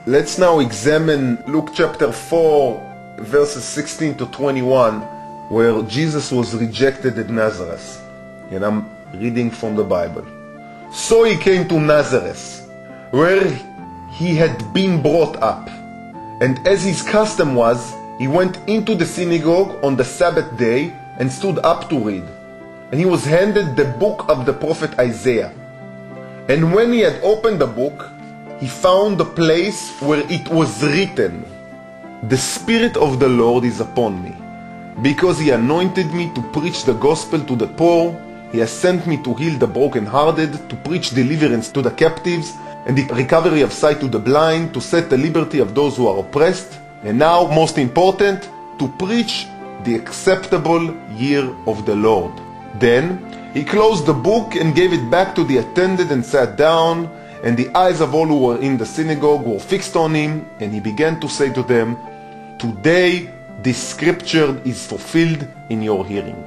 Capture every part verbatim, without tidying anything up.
Let's now examine Luke chapter four, verses sixteen to twenty-one, where Jesus was rejected at Nazareth. And I'm reading from the Bible. So he came to Nazareth, where he had been brought up. And as his custom was, he went into the synagogue on the Sabbath day and stood up to read. And he was handed the book of the prophet Isaiah. And when he had opened the book, he found the place where it was written, "The Spirit of the Lord is upon me, because he anointed me to preach the gospel to the poor. He has sent me to heal the brokenhearted, to preach deliverance to the captives, and the recovery of sight to the blind, to set the liberty of those who are oppressed, and now, most important, to preach the acceptable year of the Lord." Then he closed the book and gave it back to the attendant and sat down, and the eyes of all who were in the synagogue were fixed on him, and he began to say to them, "Today this scripture is fulfilled in your hearing."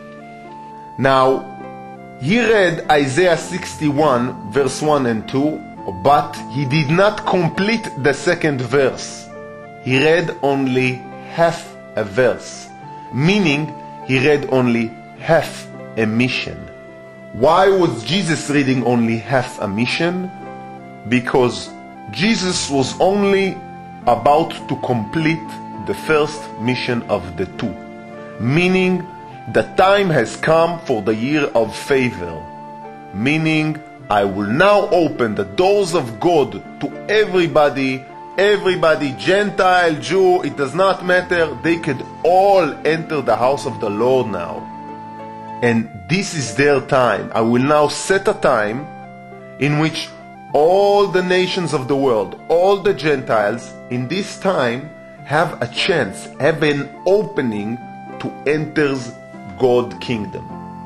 Now, he read Isaiah sixty-one, verse one and two, but he did not complete the second verse. He read only half a verse, meaning he read only half a mission. Why was Jesus reading only half a mission? Because Jesus was only about to complete the first mission of the two, meaning the time has come for the year of favor, meaning I will now open the doors of God to everybody, everybody, Gentile, Jew, it does not matter, they could all enter the house of the Lord now. And this is their time. I will now set a time in which all the nations of the world, all the Gentiles, in this time have a chance, have an opening to enter God's kingdom.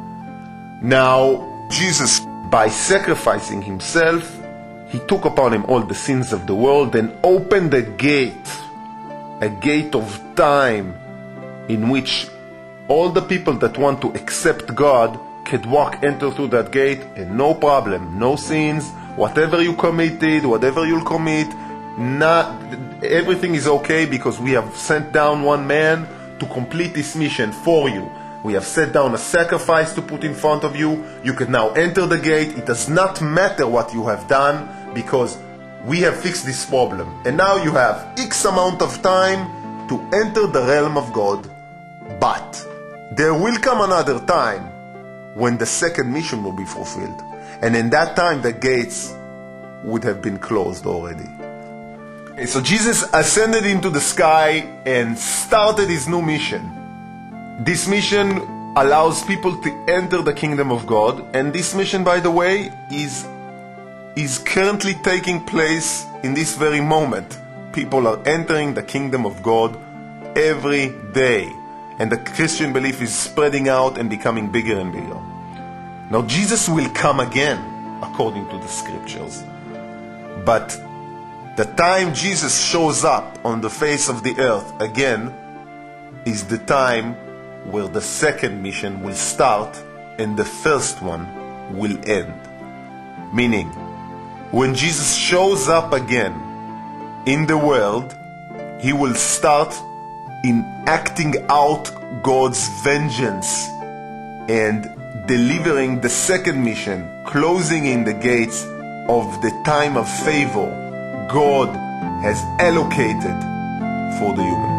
Now, Jesus, by sacrificing himself, he took upon him all the sins of the world and opened a gate, a gate of time in which all the people that want to accept God could walk, enter through that gate, and no problem, no sins, whatever you committed, whatever you'll commit, not, everything is okay, because we have sent down one man to complete this mission for you. We have set down a sacrifice to put in front of you. You can now enter the gate. It does not matter what you have done, because we have fixed this problem. And now you have X amount of time to enter the realm of God. But there will come another time when the second mission will be fulfilled. And in that time, the gates would have been closed already. Okay, so Jesus ascended into the sky and started his new mission. This mission allows people to enter the kingdom of God. And this mission, by the way, is, is currently taking place in this very moment. People are entering the kingdom of God every day. And the Christian belief is spreading out and becoming bigger and bigger. Now, Jesus will come again, according to the scriptures. But the time Jesus shows up on the face of the earth again is the time where the second mission will start and the first one will end. Meaning, when Jesus shows up again in the world, he will start in acting out God's vengeance and delivering the second mission, closing in the gates of the time of favor God has allocated for the human.